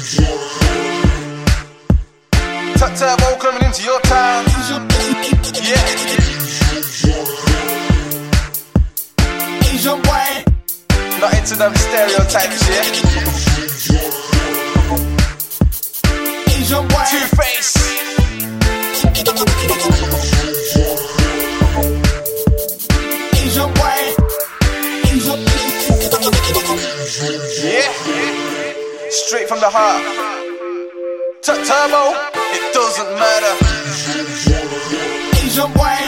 Turbo coming into your town. Yeah. Asian boy. Not into them stereotypes, yeah. Asian boy. Two-Face. Asian boy. Yeah. Straight from the heart. Turbo, it doesn't matter. Asian boy.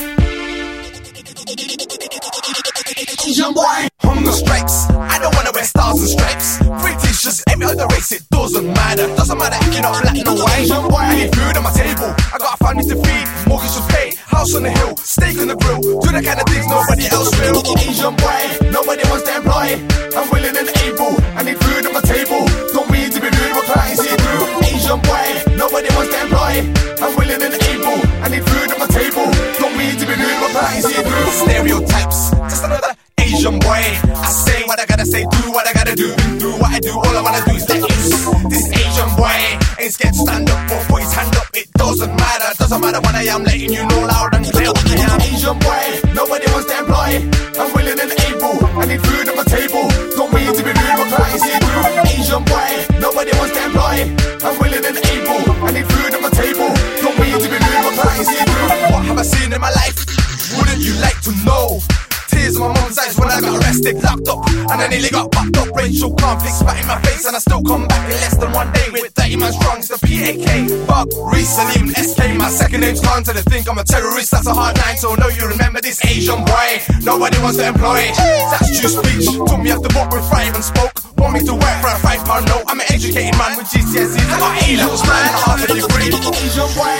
Asian boy. Hunger stripes, I don't wanna wear stars and stripes. British, just every other race, it doesn't matter. Doesn't matter if you're not black, no white. Asian boy. I need food on my table, I got a family to feed, mortgage to pay, house on the hill, steak on the grill. Do the kind of things nobody else will. Asian boy. Nobody wants to employ, I'm willing and able. I need food on my table, don't mean to be rude, but can't see through. Asian boy. Nobody wants to employ, I'm willing and able. I need food on my table, don't mean to be rude, but can't see through. Stereotypes, just another Asian boy. I say what I gotta say, do what I gotta do. Do what I do, all I wanna do is let loose. This Asian boy ain't scared to stand up or put his hand up. It doesn't matter what I am, letting you know loud and clear what I am. Asian boy. Nobody wants to employ, I'm willing and able. I need food on my table, don't mean to be rude, but can't see through. Asian boy. Nobody wants to employ, I'm willing and able. I need food on my table, don't mean to be rude, but can't see through. What have I seen in my life? Wouldn't you like to know? Tears in my mum's eyes when I got arrested, locked up, and I nearly got backed up. Racial conflict spat in my face, and I still come back in less than one day with 30 man strong. It's the PAK, Bug, Reese, Salim, SK. My second name's Khan, so they think I'm a terrorist. That's a hard line, so know you remember this Asian boy. Nobody wants to employ. That's true speech. Took me off the book with 5 and spoke. Want me to work for a £5 note. I'm an educated man with GCSEs. I got A-levels, man, half a degree. Asian boy.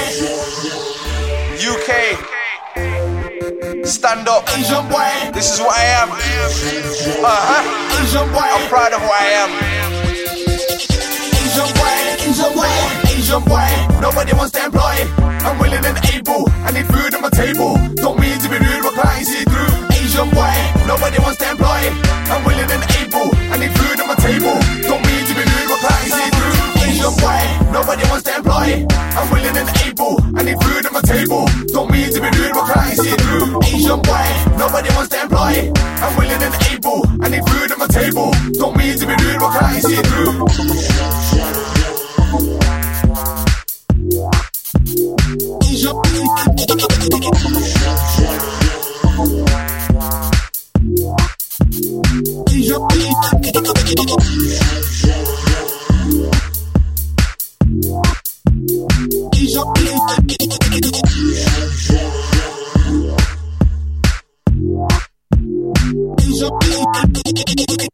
UK. Stand up. Asian boy. This is what I am. Asian boy. I'm proud of what I am. Asian boy. Asian boy. Asian boy, nobody wants to employ. I'm willing and able. I need food on my table. Don't mean to be rude, but can't see through. Asian boy, nobody wants to employ. I'm willing and able. I need food on my table. Don't mean to be rude, but can't see through. Asian boy, nobody wants to employ. I'm willing and able. I need food on my table. Don't mean to be rude, but can't see through. Asian boy, nobody wants to employ. I'm willing and able. I need food on my table. Don't mean to be rude, but can't see through. Asian